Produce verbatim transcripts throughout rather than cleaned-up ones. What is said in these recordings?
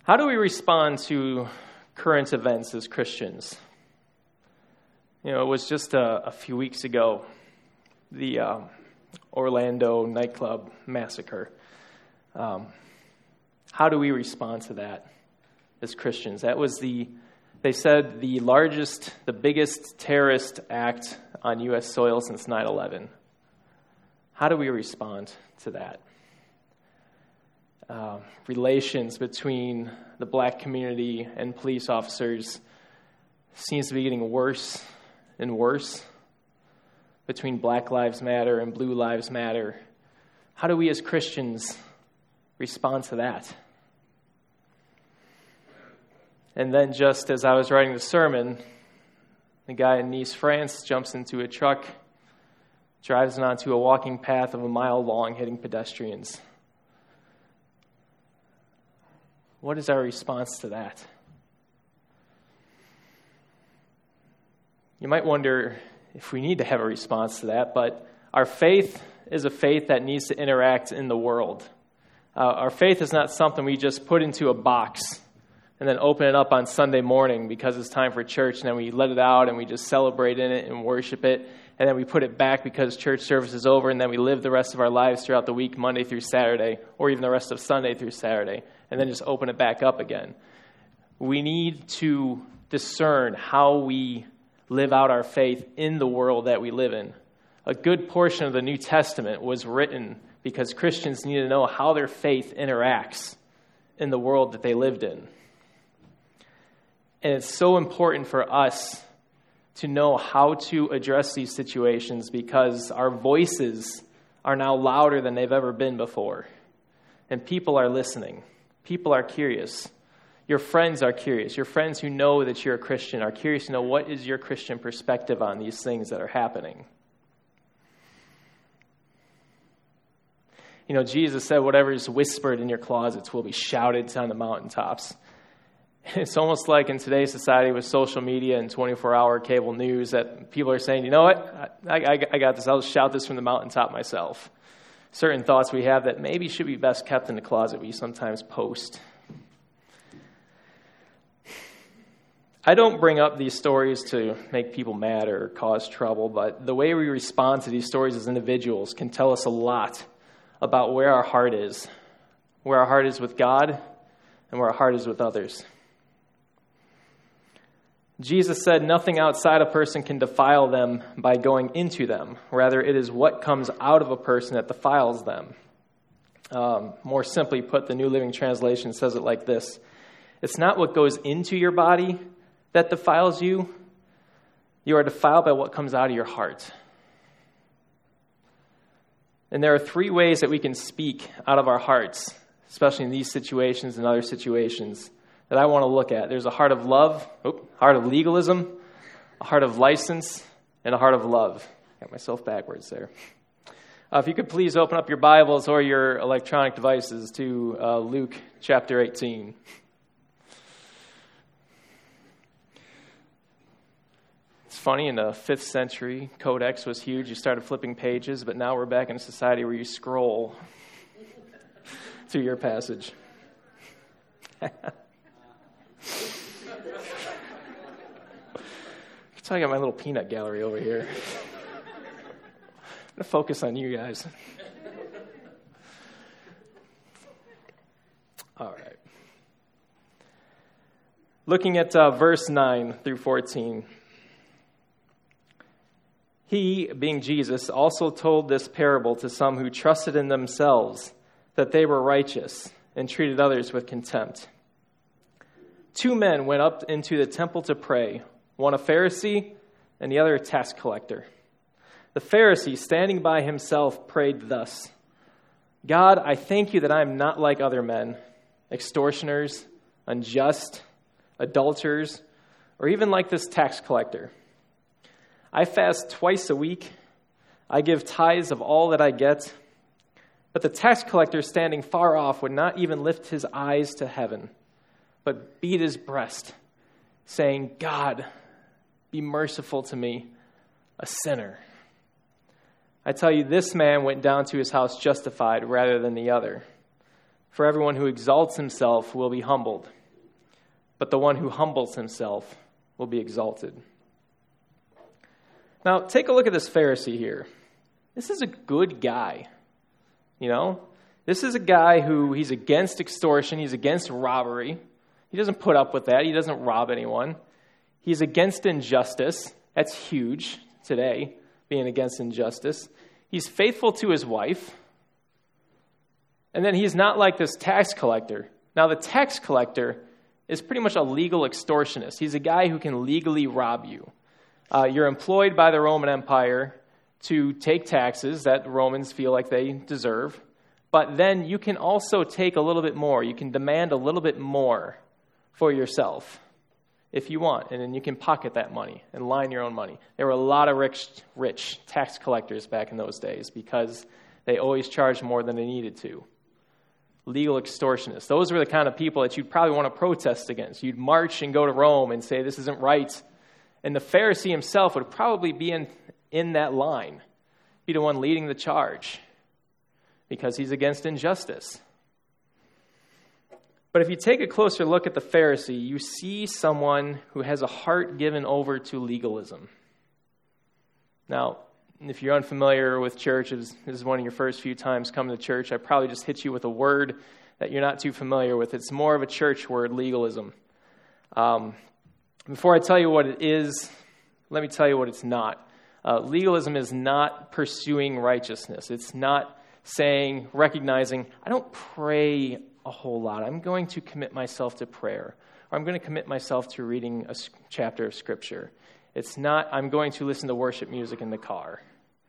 How do we respond to current events as Christians? You know, it was just a, a few weeks ago, the uh, Orlando nightclub massacre. Um, how do we respond to that as Christians? That was the, they said, the largest, the biggest terrorist act on U S soil since nine eleven. How do we respond to that? Uh, relations between the black community and police officers seems to be getting worse and worse. Between Black Lives Matter and Blue Lives Matter. How do we as Christians respond to that? And then just as I was writing the sermon, the guy in Nice, France jumps into a truck, drives it onto a walking path of a mile long, hitting pedestrians. What is our response to that? You might wonder if we need to have a response to that, but our faith is a faith that needs to interact in the world. Uh, our faith is not something we just put into a box and then open it up on Sunday morning because it's time for church, and then we let it out and we just celebrate in it and worship it, and then we put it back because church service is over, and then we live the rest of our lives throughout the week, Monday through Saturday, or even the rest of Sunday through Saturday, and then just open it back up again. We need to discern how we live out our faith in the world that we live in. A good portion of the New Testament was written because Christians need to know how their faith interacts in the world that they lived in. And it's so important for us to know how to address these situations because our voices are now louder than they've ever been before. And people are listening. People are curious. Your friends are curious. Your friends who know that you're a Christian are curious to know what is your Christian perspective on these things that are happening. You know, Jesus said whatever is whispered in your closets will be shouted on the mountaintops. It's almost like in today's society with social media and twenty-four hour cable news that people are saying, you know what, I, I, I got this. I'll shout this from the mountaintop myself. Certain thoughts we have that maybe should be best kept in the closet, we sometimes post. I don't bring up these stories to make people mad or cause trouble, but the way we respond to these stories as individuals can tell us a lot about where our heart is, where our heart is with God, and where our heart is with others. Jesus said nothing outside a person can defile them by going into them. Rather, it is what comes out of a person that defiles them. Um, more simply put, the New Living Translation says it like this. It's not what goes into your body that defiles you. You are defiled by what comes out of your heart. And there are three ways that we can speak out of our hearts, especially in these situations and other situations, that I want to look at. There's a heart of love, oh, heart of legalism, a heart of license, and a heart of love. Got myself backwards there. Uh, if you could please open up your Bibles or your electronic devices to uh, Luke chapter eighteen. It's funny, in the fifth century, Codex was huge. You started flipping pages, but now we're back in a society where you scroll through your passage. So I got my little peanut gallery over here. I'm going to focus on you guys. All right. Looking at uh, verse nine through fourteen. He, being Jesus, also told this parable to some who trusted in themselves that they were righteous and treated others with contempt. Two men went up into the temple to pray, one a Pharisee and the other a tax collector. The Pharisee, standing by himself, prayed thus, God, I thank you that I am not like other men, extortioners, unjust, adulterers, or even like this tax collector. I fast twice a week. I give tithes of all that I get. But the tax collector, standing far off, would not even lift his eyes to heaven, but beat his breast, saying, God, be merciful to me, a sinner. I tell you, this man went down to his house justified rather than the other. For everyone who exalts himself will be humbled, but the one who humbles himself will be exalted. Now, take a look at this Pharisee here. This is a good guy, you know? This is a guy who, he's against extortion, he's against robbery. He doesn't put up with that, he doesn't rob anyone. He's against injustice. That's huge today, being against injustice. He's faithful to his wife. And then he's not like this tax collector. Now, the tax collector is pretty much a legal extortionist. He's a guy who can legally rob you. Uh, you're employed by the Roman Empire to take taxes that the Romans feel like they deserve. But then you can also take a little bit more. You can demand a little bit more for yourself if you want. And then you can pocket that money and line your own money. There were a lot of rich, rich tax collectors back in those days because they always charged more than they needed to. Legal extortionists. Those were the kind of people that you'd probably want to protest against. You'd march and go to Rome and say, this isn't right. And the Pharisee himself would probably be in, in that line, be the one leading the charge because he's against injustice. But if you take a closer look at the Pharisee, you see someone who has a heart given over to legalism. Now, if you're unfamiliar with church, this is one of your first few times coming to church, I probably just hit you with a word that you're not too familiar with. It's more of a church word, legalism. Um, before I tell you what it is, let me tell you what it's not. Uh, legalism is not pursuing righteousness. It's not saying, recognizing, I don't pray a whole lot. I'm going to commit myself to prayer. Or I'm going to commit myself to reading a chapter of Scripture. It's not, I'm going to listen to worship music in the car.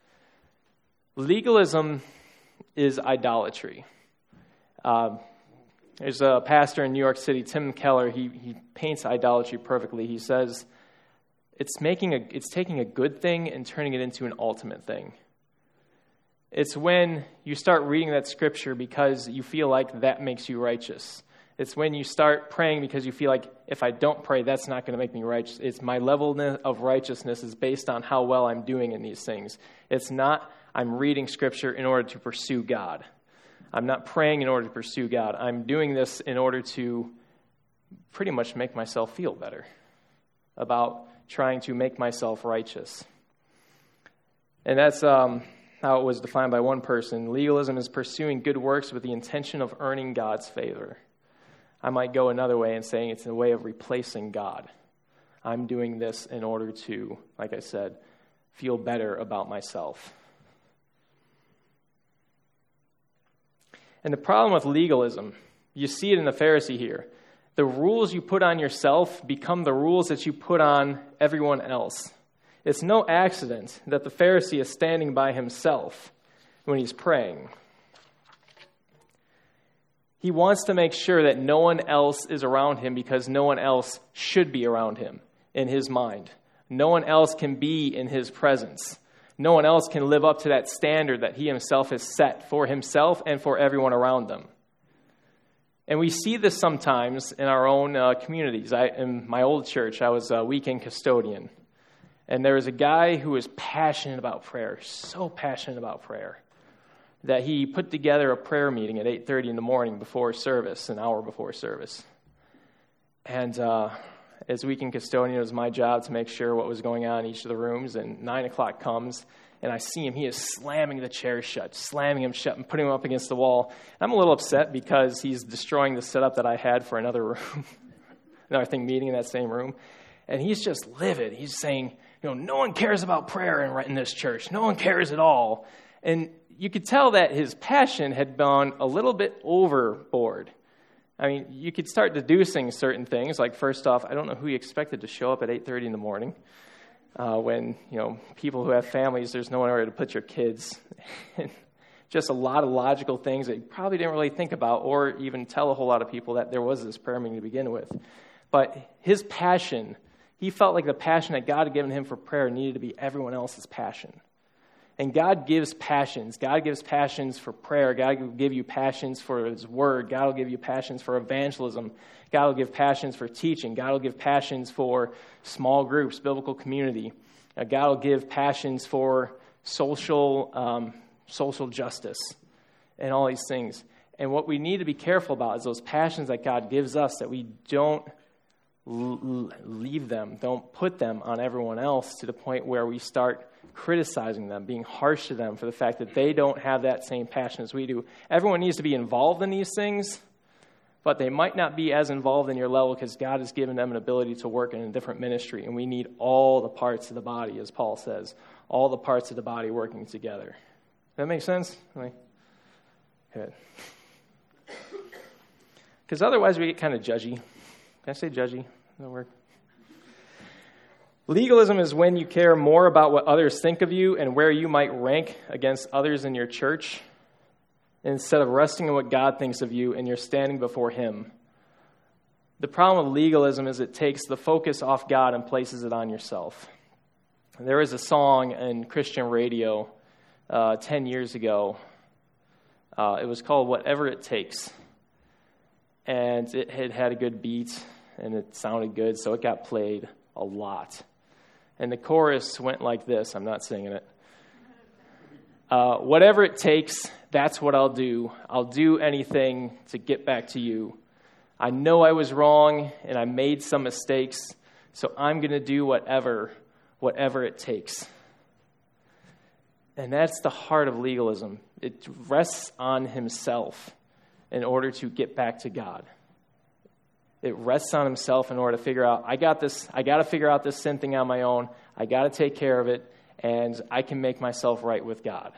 Legalism is idolatry. Uh, there's a pastor in New York City, Tim Keller. He he paints idolatry perfectly. He says it's making a it's taking a good thing and turning it into an ultimate thing. It's when you start reading that scripture because you feel like that makes you righteous. It's when you start praying because you feel like, if I don't pray, that's not going to make me righteous. It's my level of righteousness is based on how well I'm doing in these things. It's not, I'm reading scripture in order to pursue God. I'm not praying in order to pursue God. I'm doing this in order to pretty much make myself feel better about trying to make myself righteous. And that's um, how it was defined by one person. Legalism is pursuing good works with the intention of earning God's favor. I might go another way and saying it's a way of replacing God. I'm doing this in order to, like I said, feel better about myself. And the problem with legalism, you see it in the Pharisee here. The rules you put on yourself become the rules that you put on everyone else. It's no accident that the Pharisee is standing by himself when he's praying. He wants to make sure that no one else is around him because no one else should be around him in his mind. No one else can be in his presence. No one else can live up to that standard that he himself has set for himself and for everyone around them. And we see this sometimes in our own uh, communities. I, in my old church, I was a weekend custodian. And there was a guy who was passionate about prayer, so passionate about prayer, that he put together a prayer meeting at eight thirty in the morning before service, an hour before service. And uh, as weekend custodian, it was my job to make sure what was going on in each of the rooms. And nine o'clock comes, and I see him. He is slamming the chairs shut, slamming them shut, and putting them up against the wall. I'm a little upset because he's destroying the setup that I had for another room, another thing meeting in that same room. And he's just livid. He's saying, you know, no one cares about prayer in, in this church. No one cares at all. And you could tell that his passion had gone a little bit overboard. I mean, you could start deducing certain things. Like, first off, I don't know who he expected to show up at eight thirty in the morning. Uh, when, you know, people who have families, there's nowhere to put your kids. Just a lot of logical things that you probably didn't really think about or even tell a whole lot of people that there was this prayer meeting to begin with. But his passion, he felt like the passion that God had given him for prayer needed to be everyone else's passion. And God gives passions. God gives passions for prayer. God will give you passions for His Word. God will give you passions for evangelism. God will give passions for teaching. God will give passions for small groups, biblical community. Uh, God will give passions for social um, social justice and all these things. And what we need to be careful about is those passions that God gives us, that we don't l- leave them. Don't put them on everyone else to the point where we start criticizing them, being harsh to them for the fact that they don't have that same passion as we do. Everyone needs to be involved in these things, but they might not be as involved in your level because God has given them an ability to work in a different ministry, and we need all the parts of the body, as Paul says, all the parts of the body working together. Does that make sense? Like, good. Because otherwise we get kind of judgy. Can I say judgy? Does that work? Legalism is when you care more about what others think of you and where you might rank against others in your church instead of resting in what God thinks of you and you're standing before Him. The problem with legalism is it takes the focus off God and places it on yourself. There was a song in Christian radio uh, ten years ago. Uh, it was called Whatever It Takes. And it had had a good beat, and it sounded good, so it got played a lot. And the chorus went like this. I'm not singing it. Uh, whatever it takes, that's what I'll do. I'll do anything to get back to you. I know I was wrong, and I made some mistakes, so I'm going to do whatever, whatever it takes. And that's the heart of legalism. It rests on himself in order to get back to God. It rests on himself in order to figure out, I got this, I got to figure out this sin thing on my own. I got to take care of it, and I can make myself right with God.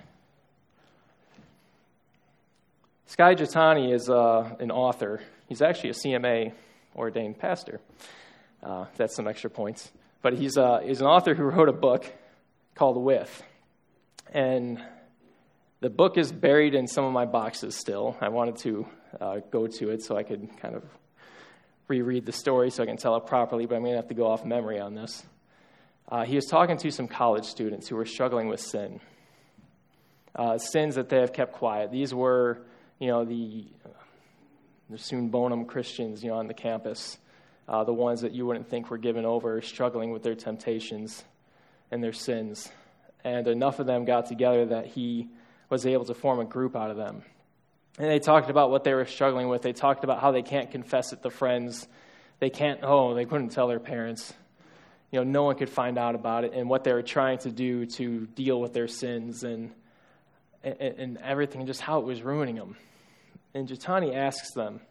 Skye Jethani is uh, an author. He's actually a C M A ordained pastor. Uh, that's some extra points. But he's, uh, he's an author who wrote a book called With. And the book is buried in some of my boxes still. I wanted to uh, go to it so I could kind of reread the story so I can tell it properly, but I'm going to have to go off memory on this. Uh, he was talking to some college students who were struggling with sin. Uh, sins that they have kept quiet. These were, you know, the, the Soon Bonham Christians, you know, on the campus. Uh, the ones that you wouldn't think were given over, struggling with their temptations and their sins. And enough of them got together that he was able to form a group out of them. And they talked about what they were struggling with. They talked about how they can't confess it to friends. They can't, oh, they couldn't tell their parents. You know, no one could find out about it, and what they were trying to do to deal with their sins and and, and everything, just how it was ruining them. And Jethani asks them,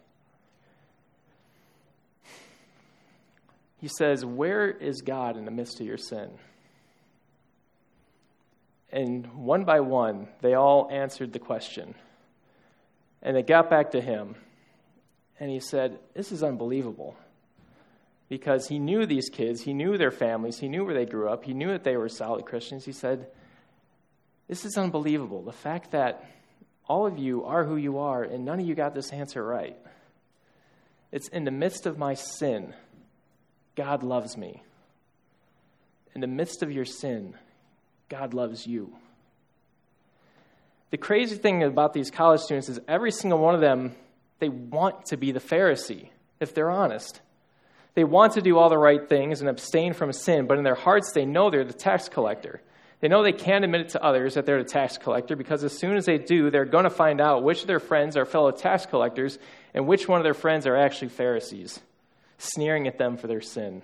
he says, where is God in the midst of your sin? And one by one, they all answered the question. And they got back to him, and he said, this is unbelievable. Because he knew these kids, he knew their families, he knew where they grew up, he knew that they were solid Christians. He said, this is unbelievable. The fact that all of you are who you are, and none of you got this answer right. It's in the midst of my sin, God loves me. In the midst of your sin, God loves you. The crazy thing about these college students is every single one of them, they want to be the Pharisee, if they're honest. They want to do all the right things and abstain from sin, but in their hearts they know they're the tax collector. They know they can't admit it to others that they're the tax collector because as soon as they do, they're going to find out which of their friends are fellow tax collectors and which one of their friends are actually Pharisees, sneering at them for their sin.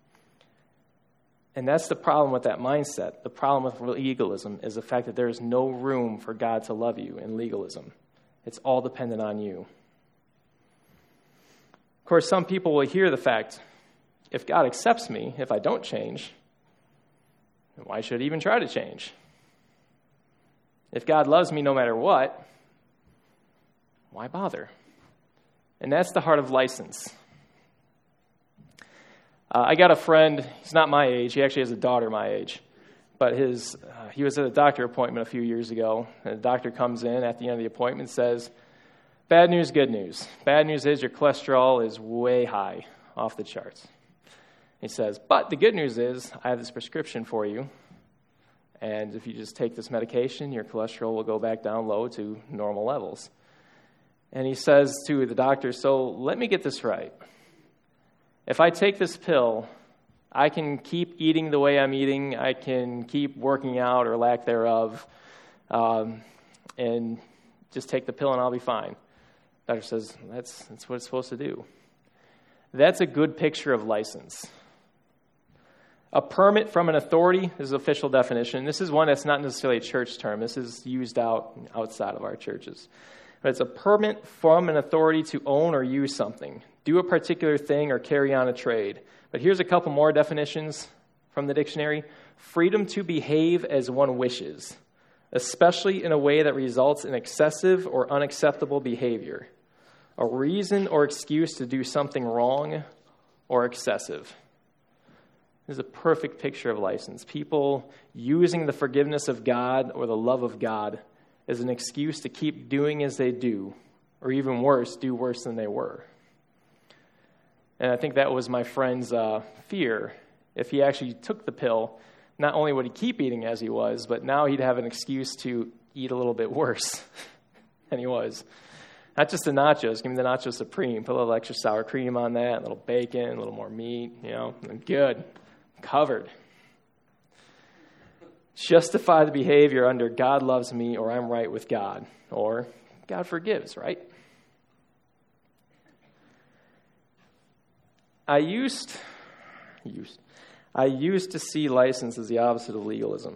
And that's the problem with that mindset. The problem with legalism is the fact that there is no room for God to love you in legalism. It's all dependent on you. Of course, some people will hear the fact, if God accepts me, if I don't change, then why should I even try to change? If God loves me no matter what, why bother? And that's the heart of license. Uh, I got a friend, he's not my age, he actually has a daughter my age, but his uh, he was at a doctor appointment a few years ago, and the doctor comes in at the end of the appointment and says, bad news, good news. Bad news is your cholesterol is way high, off the charts. He says, but the good news is I have this prescription for you, and if you just take this medication, your cholesterol will go back down low to normal levels. And he says to the doctor, so let me get this right. If I take this pill, I can keep eating the way I'm eating, I can keep working out or lack thereof, um, and just take the pill and I'll be fine. The doctor says, that's, that's what it's supposed to do. That's a good picture of license. A permit from an authority is the official definition. This is one that's not necessarily a church term. This is used out outside of our churches. But it's a permit from an authority to own or use something, do a particular thing, or carry on a trade. But here's a couple more definitions from the dictionary. Freedom to behave as one wishes, especially in a way that results in excessive or unacceptable behavior. A reason or excuse to do something wrong or excessive. This is a perfect picture of license. People using the forgiveness of God or the love of God as an excuse to keep doing as they do, or even worse, do worse than they were. And I think that was my friend's uh, fear. If he actually took the pill, not only would he keep eating as he was, but now he'd have an excuse to eat a little bit worse than he was. Not just the nachos. Give me the nacho supreme. Put a little extra sour cream on that, a little bacon, a little more meat, you know, and good. Covered. Justify the behavior under God loves me, or I'm right with God, or God forgives, right? I used, used, I used to see license as the opposite of legalism.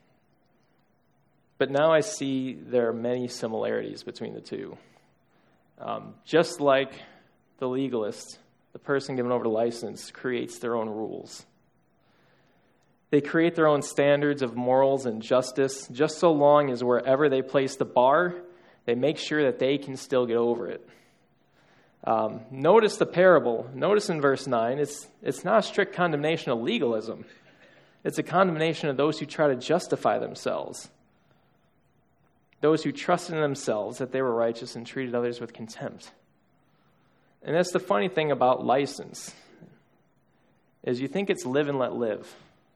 But now I see there are many similarities between the two. Um, just like the legalist, the person given over to license creates their own rules. They create their own standards of morals and justice, just so long as wherever they place the bar, they make sure that they can still get over it. Um, notice the parable. Notice in verse nine, it's, it's not a strict condemnation of legalism. It's a condemnation of those who try to justify themselves. Those who trusted in themselves that they were righteous and treated others with contempt. And that's the funny thing about license, is you think it's live and let live.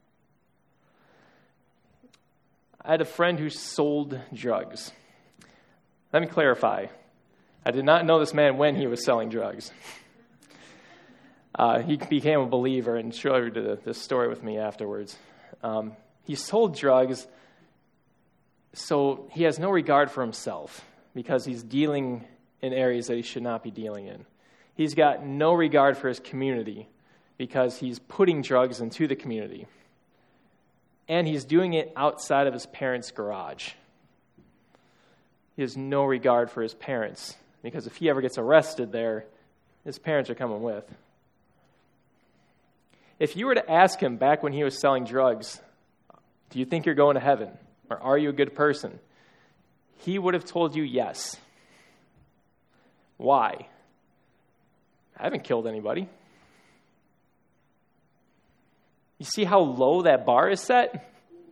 I had a friend who sold drugs. Let me clarify. I did not know this man when he was selling drugs. Uh, he became a believer and shared this story with me afterwards. Um, he sold drugs, so he has no regard for himself because he's dealing in areas that he should not be dealing in. He's got no regard for his community because he's putting drugs into the community. And he's doing it outside of his parents' garage. He has no regard for his parents, because if he ever gets arrested there, his parents are coming with. If you were to ask him back when he was selling drugs, do you think you're going to heaven? Or are you a good person? He would have told you yes. Why? I haven't killed anybody. You see how low that bar is set?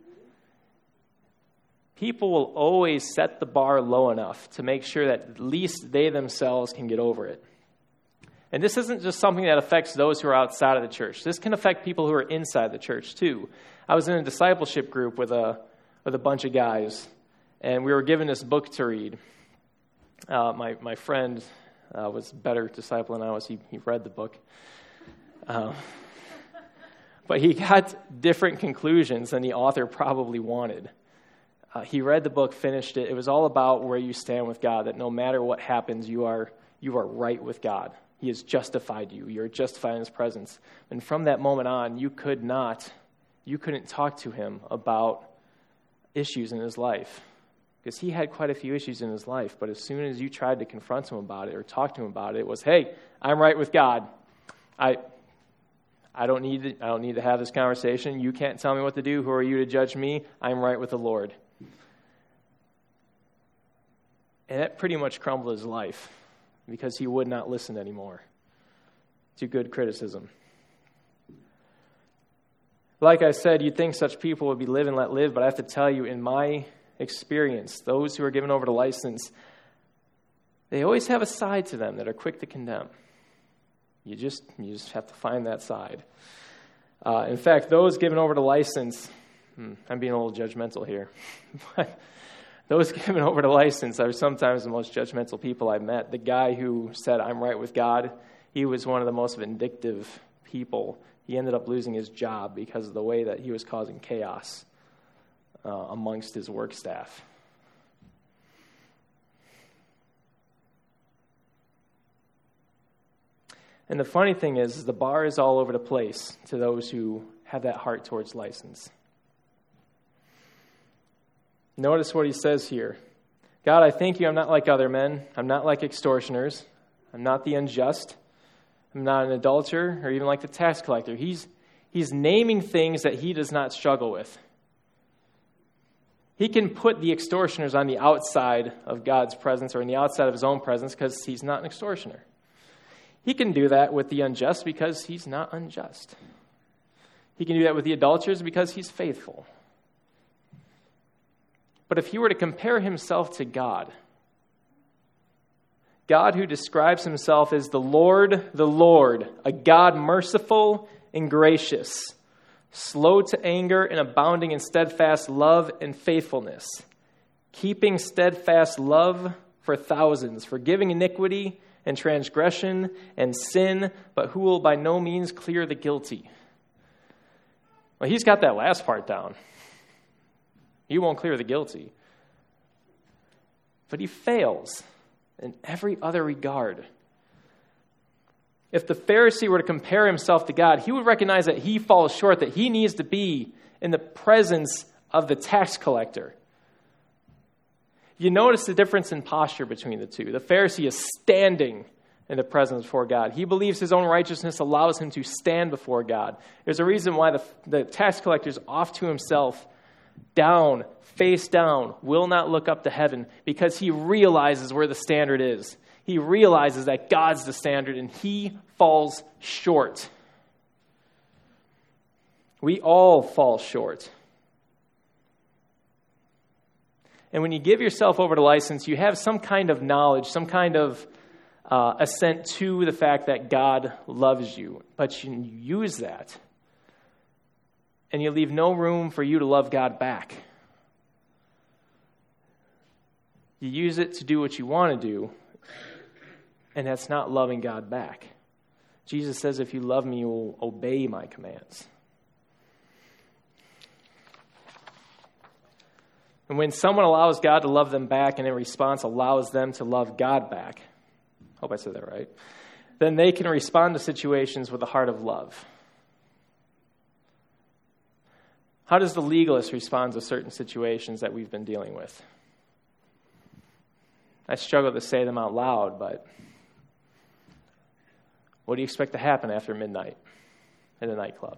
People will always set the bar low enough to make sure that at least they themselves can get over it. And this isn't just something that affects those who are outside of the church. This can affect people who are inside the church too. I was in a discipleship group with a with a bunch of guys, and we were given this book to read. Uh, my my friend uh, was a better disciple than I was. He he read the book. Uh, But he got different conclusions than the author probably wanted. Uh, he read the book, finished it. It was all about where you stand with God, that no matter what happens, you are you are right with God. He has justified you. You're justified in his presence. And from that moment on, you could not, you couldn't talk to him about issues in his life. Because he had quite a few issues in his life. But as soon as you tried to confront him about it or talk to him about it, it was, hey, I'm right with God. I... I don't need to, I don't need to have this conversation. You can't tell me what to do. Who are you to judge me? I'm right with the Lord. And that pretty much crumbled his life because he would not listen anymore to good criticism. Like I said, you'd think such people would be live and let live, but I have to tell you, in my experience, those who are given over to license, they always have a side to them that are quick to condemn. You just you just have to find that side. Uh, in fact, those given over to license, hmm, I'm being a little judgmental here, but those given over to license are sometimes the most judgmental people I've met. The guy who said, I'm right with God, he was one of the most vindictive people. He ended up losing his job because of the way that he was causing chaos uh, amongst his work staff. And the funny thing is, is the bar is all over the place to those who have that heart towards license. Notice what he says here. God, I thank you I'm not like other men. I'm not like extortioners. I'm not the unjust. I'm not an adulterer or even like the tax collector. He's, he's naming things that he does not struggle with. He can put the extortioners on the outside of God's presence or in the outside of his own presence because he's not an extortioner. He can do that with the unjust because he's not unjust. He can do that with the adulterers because he's faithful. But if he were to compare himself to God, God who describes himself as the Lord, the Lord, a God merciful and gracious, slow to anger and abounding in steadfast love and faithfulness, keeping steadfast love for thousands, forgiving iniquity and transgression and sin, but who will by no means clear the guilty. Well, he's got that last part down. He won't clear the guilty. But he fails in every other regard. If the Pharisee were to compare himself to God, he would recognize that he falls short, that he needs to be in the presence of the tax collector. You notice the difference in posture between the two. The Pharisee is standing in the presence before God. He believes his own righteousness allows him to stand before God. There's a reason why the, the tax collector is off to himself, down, face down, will not look up to heaven, because he realizes where the standard is. He realizes that God's the standard, and he falls short. We all fall short. And when you give yourself over to license, you have some kind of knowledge, some kind of uh, assent to the fact that God loves you. But you use that, and you leave no room for you to love God back. You use it to do what you want to do, and that's not loving God back. Jesus says, if you love me, you will obey my commands. And when someone allows God to love them back and in response allows them to love God back, hope I said that right, then they can respond to situations with a heart of love. How does the legalist respond to certain situations that we've been dealing with? I struggle to say them out loud, but what do you expect to happen after midnight in a nightclub?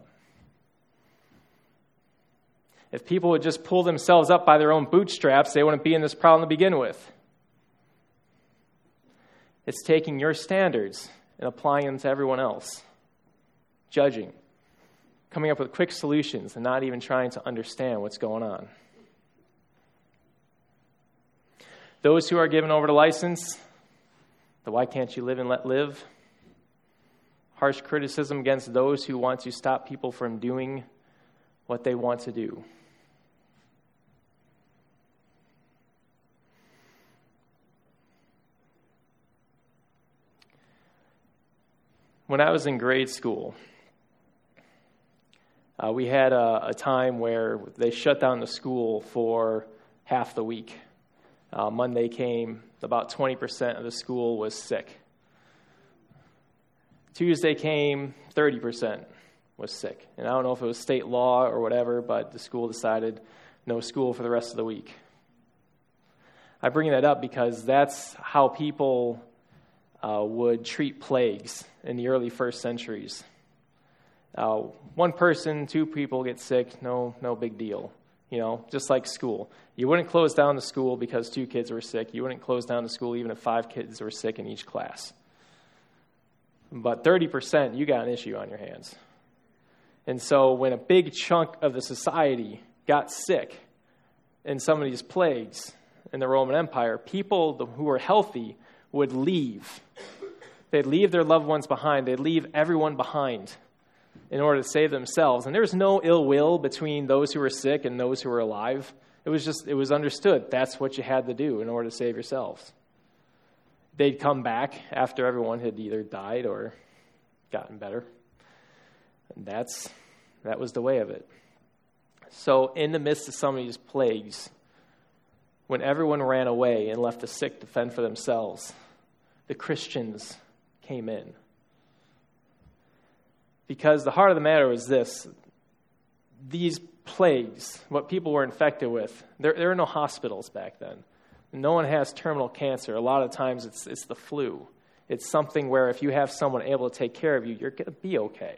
If people would just pull themselves up by their own bootstraps, they wouldn't be in this problem to begin with. It's taking your standards and applying them to everyone else, judging, coming up with quick solutions and not even trying to understand what's going on. Those who are given over to license, the why can't you live and let live? Harsh criticism against those who want to stop people from doing what they want to do. When I was in grade school, uh, we had a, a time where they shut down the school for half the week. Uh, Monday came, about twenty percent of the school was sick. Tuesday came, thirty percent was sick. And I don't know if it was state law or whatever, but the school decided no school for the rest of the week. I bring that up because that's how people uh, would treat plagues in the early first centuries. Uh, one person, two people get sick, no, no big deal. You know, just like school. You wouldn't close down the school because two kids were sick. You wouldn't close down the school even if five kids were sick in each class. But thirty percent, you got an issue on your hands. And so when a big chunk of the society got sick in some of these plagues in the Roman Empire, people who were healthy would leave. They'd leave their loved ones behind. They'd leave everyone behind in order to save themselves. And there was no ill will between those who were sick and those who were alive. It was just, it was understood. That's what you had to do in order to save yourselves. They'd come back after everyone had either died or gotten better. And that's, that was the way of it. So in the midst of some of these plagues, when everyone ran away and left the sick to fend for themselves, the Christians came in. Because the heart of the matter was this: these plagues, what people were infected with, there, there were no hospitals back then. No one has terminal cancer. A lot of times it's it's the flu. It's something where if you have someone able to take care of you, you're going to be okay.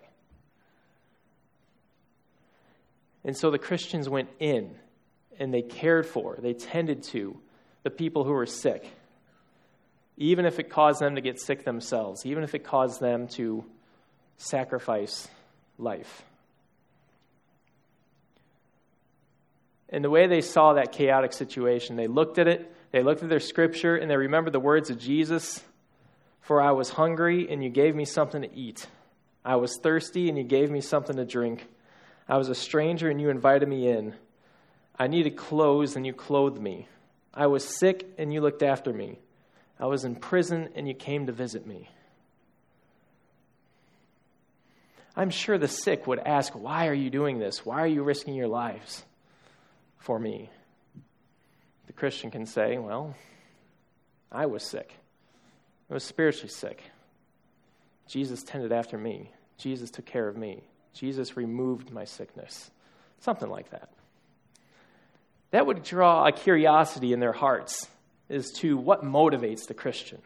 And so the Christians went in, and they cared for, they tended to the people who were sick, even if it caused them to get sick themselves, even if it caused them to sacrifice life. And the way they saw that chaotic situation, they looked at it, they looked at their scripture, and they remembered the words of Jesus: "For I was hungry, and you gave me something to eat. I was thirsty, and you gave me something to drink. I was a stranger, and you invited me in. I needed clothes, and you clothed me. I was sick, and you looked after me. I was in prison, and you came to visit me." I'm sure the sick would ask, "Why are you doing this? Why are you risking your lives for me?" The Christian can say, "Well, I was sick. I was spiritually sick. Jesus tended after me. Jesus took care of me. Jesus removed my sickness." Something like that. That would draw a curiosity in their hearts as to what motivates the Christian.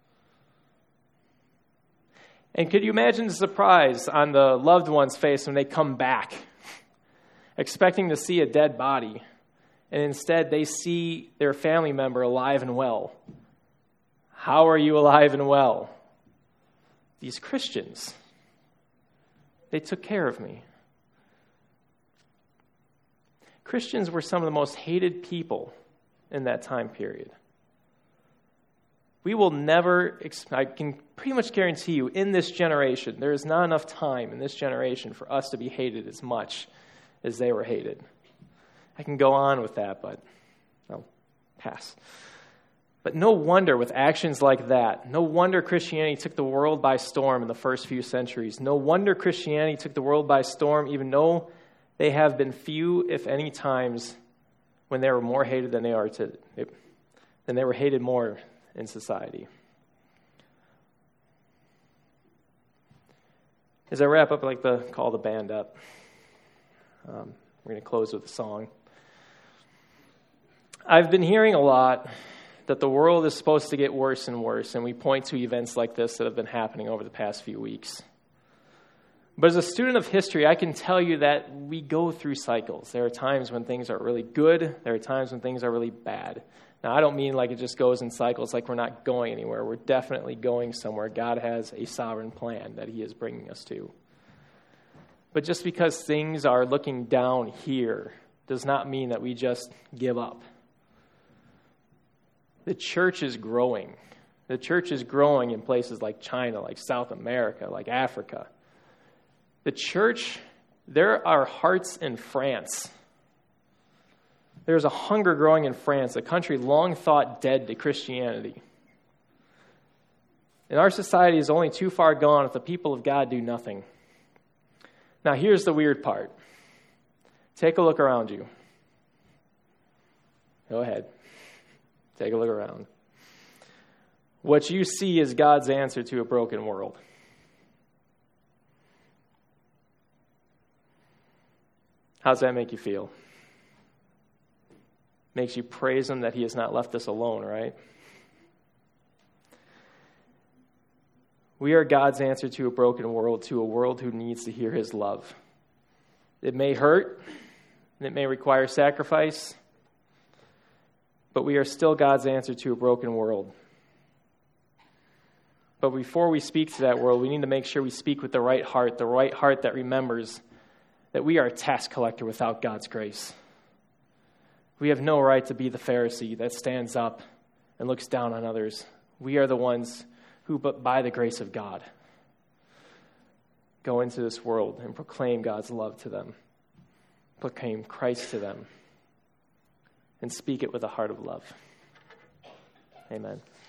And could you imagine the surprise on the loved one's face when they come back, expecting to see a dead body, and instead they see their family member alive and well? How are you alive and well? These Christians, they took care of me. Christians were some of the most hated people in that time period. We will never, I can pretty much guarantee you, in this generation, there is not enough time in this generation for us to be hated as much as they were hated. I can go on with that, but I'll pass. But no wonder with actions like that, no wonder Christianity took the world by storm in the first few centuries. No wonder Christianity took the world by storm, even though they have been few, if any, times when they were more hated than they are today, than they were hated more in society. As I wrap up, I'd like to call the band up. Um, we're going to close with a song. I've been hearing a lot that the world is supposed to get worse and worse, and we point to events like this that have been happening over the past few weeks. But as a student of history, I can tell you that we go through cycles. There are times when things are really good. There are times when things are really bad. Now, I don't mean like it just goes in cycles, like we're not going anywhere. We're definitely going somewhere. God has a sovereign plan that he is bringing us to. But just because things are looking down here does not mean that we just give up. The church is growing. The church is growing in places like China, like South America, like Africa. The church, there are hearts in France. There's a hunger growing in France, a country long thought dead to Christianity. And our society is only too far gone if the people of God do nothing. Now, here's the weird part. Take a look around you. Go ahead. Take a look around. What you see is God's answer to a broken world. How does that make you feel? Makes you praise him that he has not left us alone, right? We are God's answer to a broken world, to a world who needs to hear his love. It may hurt, and it may require sacrifice, but we are still God's answer to a broken world. But before we speak to that world, we need to make sure we speak with the right heart, the right heart that remembers that we are a tax collector without God's grace. We have no right to be the Pharisee that stands up and looks down on others. We are the ones who, but by the grace of God, go into this world and proclaim God's love to them, proclaim Christ to them, and speak it with a heart of love. Amen.